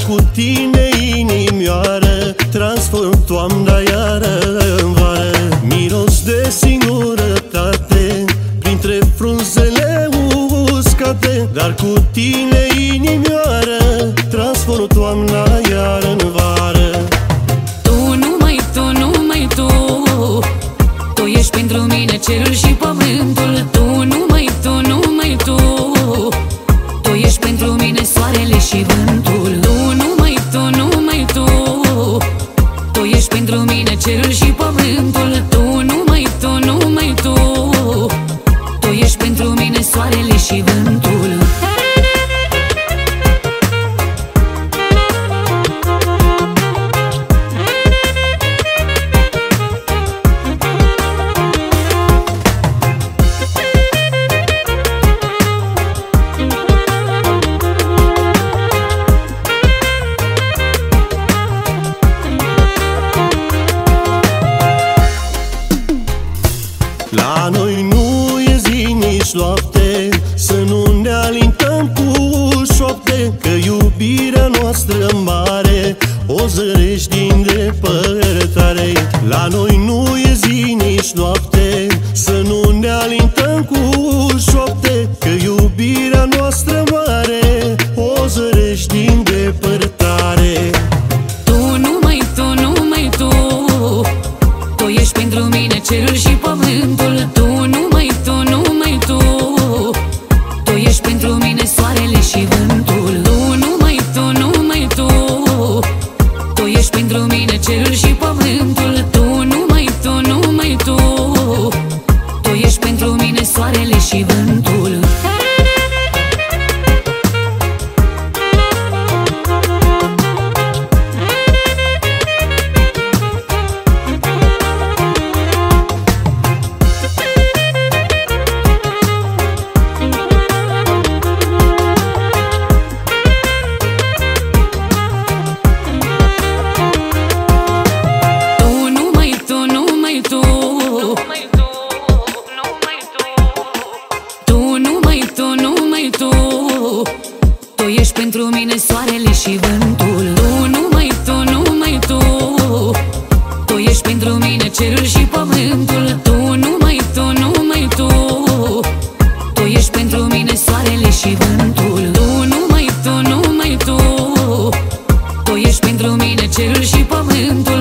cu tine, inimioară, transform toamna iară în vară. Miros de singurătate printre frunzele uscate, dar cu tine, inimioară, transform toamna iară în vară. Tu, numai tu, numai tu, tu ești pentru mine cerul și pământul. Tu, numai tu, numai tu, tu ești pentru mine soarele și vântul. Tu, numai tu, numai tu, tu ești pentru mine cerul și pământul. Tu, numai tu, numai tu, tu ești pentru mine soarele și vântul. La noi nu e zi nici noapte, să nu ne alintăm cu șopte, că iubirea noastră mare o zărești din depărtare. La noi nu e zi nici noapte, să nu ne alintăm cu șopte, că iubirea noastră mare o zărești din depărtare. Tu, numai tu, numai tu, tu ești pentru mine cerul și pământul. Tu, numai tu, numai tu, tu ești pentru mine soarele și vântul. Tu, numai tu, numai tu, tu ești pentru mine cerul și pământul. Tu, numai tu, numai tu, tu ești pentru mine soarele și vântul. Tu ești pentru mine soarele și vântul. Tu, numai tu, numai tu, tu ești pentru mine cerul și pământul. Tu, numai tu, numai tu, tu ești pentru mine soarele și vântul. Tu, numai tu, numai tu, tu ești pentru mine cerul și pământul.